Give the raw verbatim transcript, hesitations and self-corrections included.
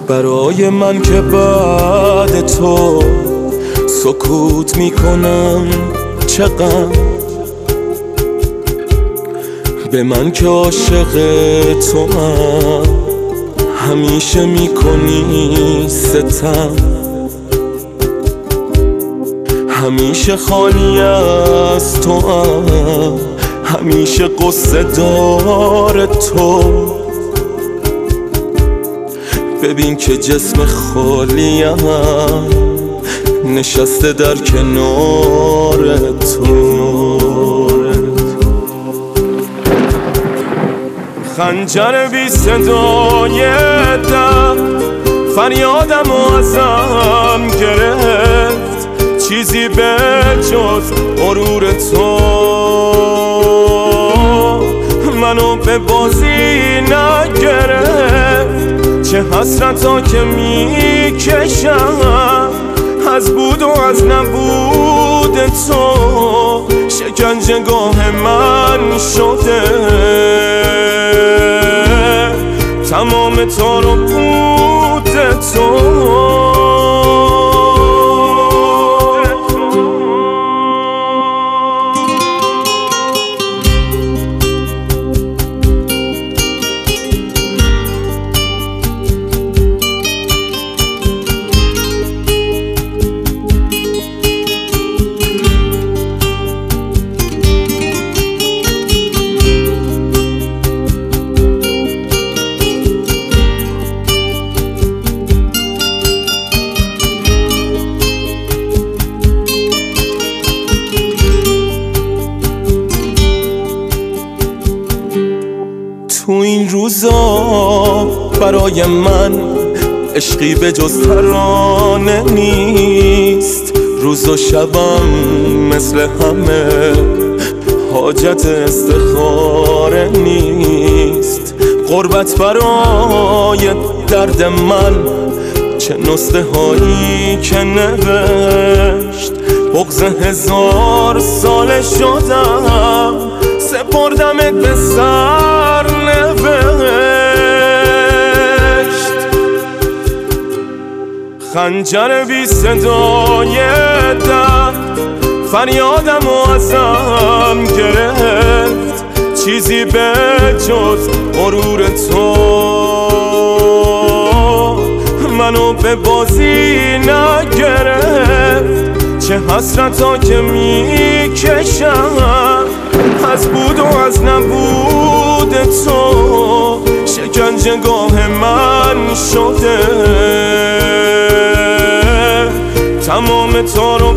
برای من که بعد تو سکوت میکنم چقدر، به من که عاشق تو هم همیشه میکنی ستم، همیشه خالی از تو هم، همیشه قصه دار تو. ببین که جسم خالیم نشسته در کنار تو. خنجر بی صدای دم فریادم و ازم گرفت، چیزی به جز غرور تو منو به بازی نگرفت. چه حسرتا که میکشم از بود و از نبود تو، شکنجهگاه من شده تمام تار و پود تو. تو این روزا برای من عشقی به جز ترانه نیست، روز و شبم مثل همه حاجت استخاره نیست. غربت برای درد من چه نسخه هایی که نوشت، بغض هزار ساله شدم سپردمت به سر نوشت. خنجر بی صدای درد فریادم و ازم گرفت، چیزی به جز غرور تو منو به بازی نگرفت. چه حسرتا که میکشم از بود و از نبود تو، شکنجهگاه من شده تمام تار و